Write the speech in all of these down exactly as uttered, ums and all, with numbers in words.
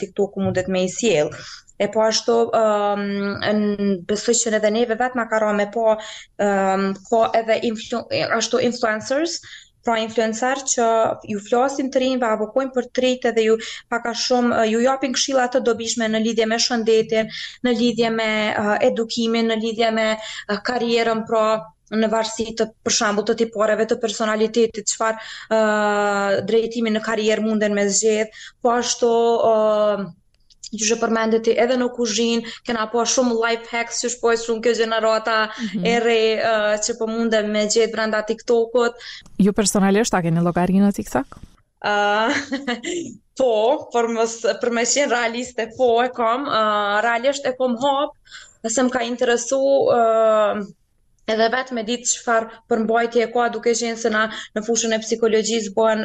TikTok mundet me i sjell. E po ashtu um, besoj që edhe neve vetë na ka ra me po um, ko edhe influ, ashtu influencers, pra influencer që ju flasin të rinjve, avokojnë për të rinjt edhe ju paka shumë ju japin këshilla të dobishme në lidhje me shëndetin, në lidhje me uh, edukimin, në lidhje me uh, karrierën, pra në varësi të për shembull të tipareve të personalitetit, çfarë uh, drejtimi në karrierë munden me zgjedh, po ashtu uh, ju që përmendet edhe në kuzhinë, kena po shumë life hacks që shpoj shumë kjo gjenerata mm-hmm. e re uh, që po mundem me gjetë brenda TikTokut. Ju personalisht a keni llogarinë në TikTok? Uh, po, për mos për me qenë realiste, po e kam, uh, realisht e kom hap, nëse më ka interesu uh, edhe vetë me ditë çfarë përmbajtje ka, duke qenë se na në fushën e psikologjisë bëhen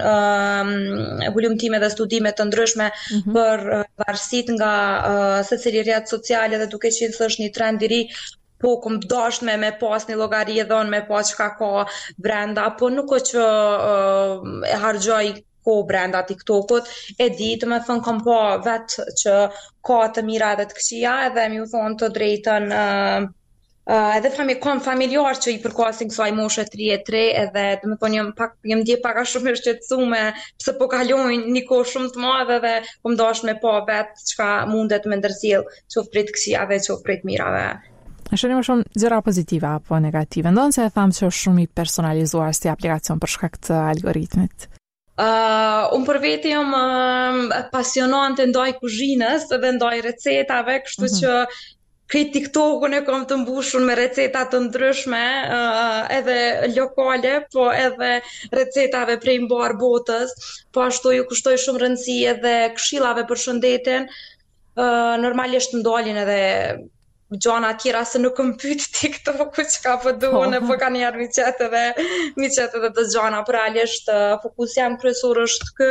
uh, hulumtime dhe studime të ndryshme mm-hmm. për uh, varësitë nga uh, secili rrjet social, dhe duke qenë se është një trend i ri, po kom dasht me me pas një llogari e dhënë, me pas çka ka brenda, po nuk është që uh, e harxoj ko brenda TikTokut, e di të me thënë kom pa vetë që ka të mira edhe të këqija, edhe mi u thonë të drejtën uh, Uh, edhe fami, kom familjar që i përkasin kësaj moshe tridhjetë e tre, edhe dhe me thonë jam pak, jam dje paka shumë e shqetësume, pse po kalojnë një kohë shumë të madhe dhe kom dash me pa vetë çka mundet me ndërsjell, qoftë prej të këqijave, qoftë prej të mirave. A shoni më shumë gjëra pozitive apo negative? Ndonë se e thamë që është shumë i personalizuar si aplikacion për shkak të algoritmit. Uh, unë për veti jam uh, pasionante ndaj kuzhinës dhe ndaj recetave, kështu mm-hmm. që këtë TikTokun e kam të mbushur me receta të ndryshme, uh, edhe lokale, po edhe recetave prej mbar botës, po ashtu ju kushtoj shumë rëndësi edhe këshillave për shëndetin, uh, normalisht më dalin edhe gjana tjera se nuk më pyet TikToku çka po duan, oh. po kanë njerë mi qetë edhe, mi qetë edhe të gjana, për realisht uh, fokus jam kryesor është kë,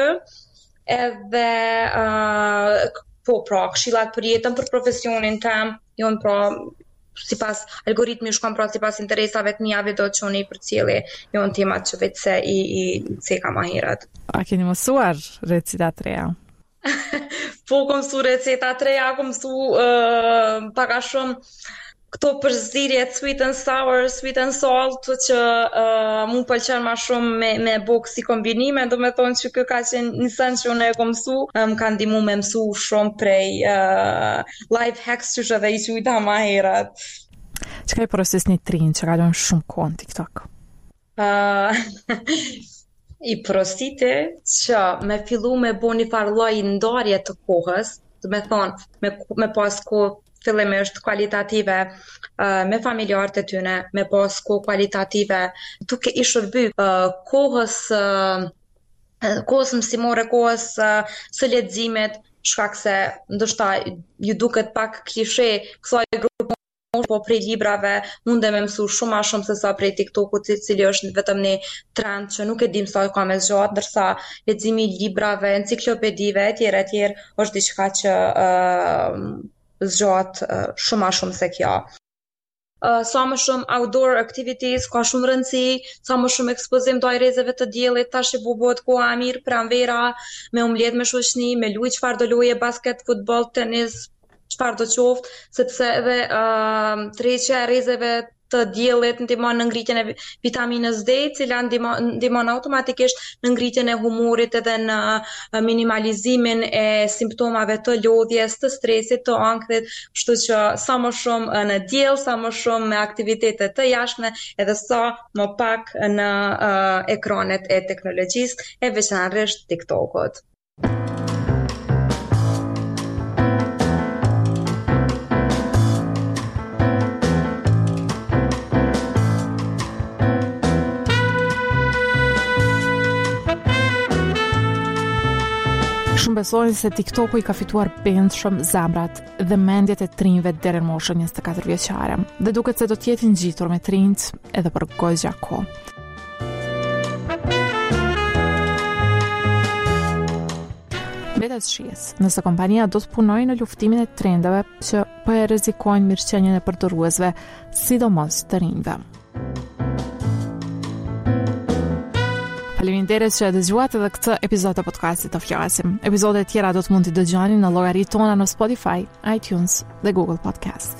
edhe uh, po pra, këshillat për jetën, për profesionin tem, jonë pra, si pas algoritmi shkon pra si pas interesave të mjave do të qoni për cili jonë temat që vetë se i, i ceka ma herët. A keni mësuar receta të reja? Po, kom mësu receta të reja, kom mësu uh, paka shumë këto përzirjet sweet and sour, sweet and salt, që uh, mu pëlqen ma shumë me, me buk si kombinime, do me thonë që kë ka qenë një sen që unë e kom mësu, më um, ka ndimu me mësu shumë prej uh, life hacks që shë dhe i që i da ma herat. Që ka i porosis një trinë që ka dojnë shumë kohë në TikTok? Uh, I porosite që me fillu me bo një farloj ndarje të kohës, do me thonë me, me pas kohë fillimisht kualitative uh, me familjarët e tyne, me pas kohë kualitative, duke i shërby uh, kohës uh, kohës mësimore, kohës uh, së leximit, shkak se ndoshta ju duket pak klishe kësaj grupi, po prej librave mundem me mësu shumë ma shumë se sa prej TikTokut, i cili është vetëm një trend që nuk e dim sa ka me zgjat, ndërsa leximi i librave, enciklopedive etj etj është diçka që uh, zgjat uh, shumë ma shumë se kjo. Uh, sa më shumë outdoor activities, ka shumë rëndësi, sa më shumë ekspozim ndaj rrezeve të diellit, tash e bubohet koha e mirë pranvera, me u mbledh me shoqni, me lujt çfarë do loje, basket, futboll, tenis, çfarë do qoftë, sepse edhe uh, tërheqja e rrezeve të diellit ndihmon në ngritjen e vitaminës D, e cila ndihmon, ndihmon automatikisht në ngritjen e humorit edhe në minimalizimin e simptomave të lodhjes, të stresit, të ankthit, kështu që sa më shumë në diell, sa më shumë me aktivitete të jashtme, edhe sa më pak në uh, ekranet e teknologjisë, e veçanërisht TikTokut. Shumë besojnë se TikToku i ka fituar bënd shumë zemrat dhe mendjet e trinjve deri në moshën njëzet e katër vjeçare, dhe duket se do të jetë ngjitur me trinjt edhe për goxha kohë. Mbetet shihes, nëse kompania do të punojë në luftimin e trendeve që po e rrezikojnë mirëqenien e përdoruesve, sidomos të rinjve. Faleminderit që e dëgjuat edhe këtë episod të podcastit Të Flasim. Episodet tjera do të mund t'i dëgjoni në llogaritë tona në Spotify, iTunes dhe Google Podcast.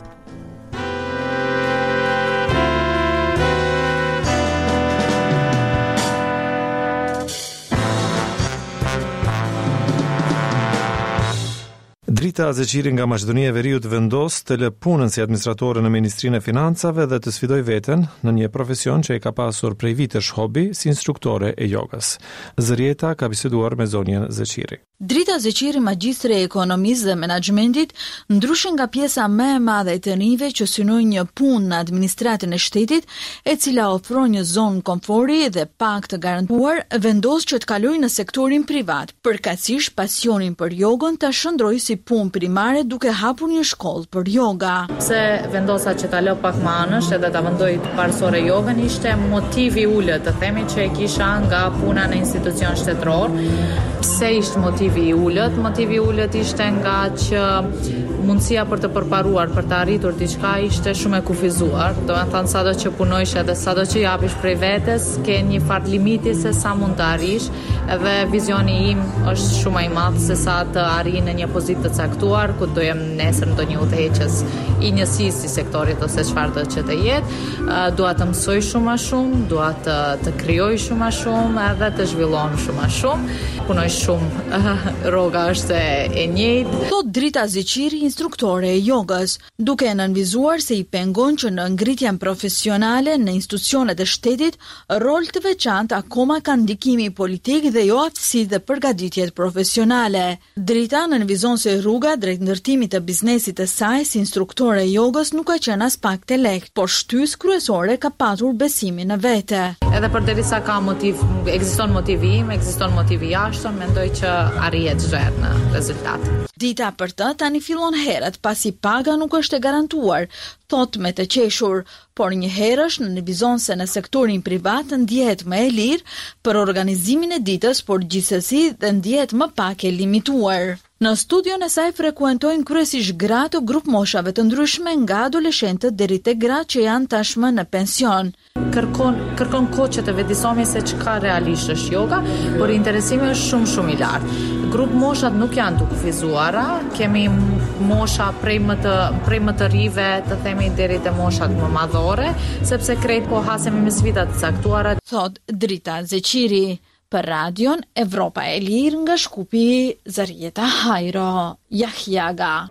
Drita Zeqiri nga Maqedonia e Veriut vendos të lë punën si administratore në Ministrinë e Financave dhe të sfidoj veten në një profesion që e ka pasur prej vitesh hobi si instruktore e jogës. Zërieta ka biseduar me zonjën Zeqiri. Drita Zeqiri, magjistre e ekonomisë dhe menaxhmentit, ndryshe nga pjesa më e madhe e të rinjve që synojnë një punë në administratën e shtetit, e cila ofron një zonë komforti dhe pak të garantuar, vendos që të kalojë në sektorin privat, përkatësisht pasionin për jogën ta shndrojë si punë primare duke hapur një shkollë për yoga. Se vendosa që ta lë pak më anësh edhe ta vendoj parsore jogën ishte motivi i ulët, të themi që e kisha nga puna në institucion shtetëror. Pse ishte motivi i ulët? Motivi i ulët ishte nga që mundësia për të përparuar, për të arritur diçka ishte shumë e kufizuar. Do të thënë sado që punojsh edhe sado që japish prej vetes, ke një fart limiti se sa mund të arrish, edhe vizioni im është shumë i madh se sa të arrijë në një pozitë të caktuar, ku do jem nesër në ndonjë udhëheqës i njësisë si sektorit ose çfarë do që të jetë. Dua të mësoj shumë më shumë, dua të të krijoj shumë më shumë edhe të zhvillohem shumë më shumë. Punoj shumë, rroga është e njëjtë. Thot Drita Zeqiri, instruktore e jogës, duke nënvizuar se i pengon që në ngritjen profesionale në institucionet e shtetit, rol të veçantë akoma ka ndikimi politik dhe jo aftësitë dhe përgatitjet profesionale. Drita nënvizon se rruga drejt ndërtimit të biznesit të saj si instruktore e jogës nuk ka qenë as pak të lehtë, por shtys kryesore ka patur besimin në vete. Edhe përderisa ka motiv, ekziston motivi im, ekziston motivi jashtëm, mendoj që arrihet çdo në rezultat. Dita për të tani fillon herët, pasi paga nuk është e garantuar, thot me të qeshur, por një herësh në nënvizon se në sektorin privat ndjehet më e lirë për organizimin e ditës, por gjithsesi dhe ndjehet më pak e limituar. Në studion e saj frekuentojnë kryesisht gra të grup moshave të ndryshme, nga adoleshentët deri te gra që janë tashmë në pension. Kërkon kërkon kohë që të vedisohemi se çka realisht është yoga, por interesimi është shumë shumë i lartë. Grup moshat nuk janë të kufizuara, kemi mosha prej më të prej më të rive, të themi deri te moshat më madhore, sepse krejt po hasemi me sfida të caktuara. Thot Drita Zeqiri. Për radion Evropa e Lirë nga Shkupi, Zërieta Hajro, Jahjaga.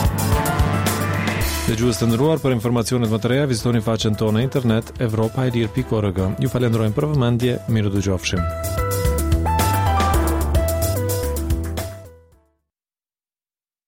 Dëgjues të nderuar, për informacionet më të reja vizitoni faqen tonë në internet evropaelir pikë org. Ju falenderojmë për vëmendje, mirë dëgjofshim.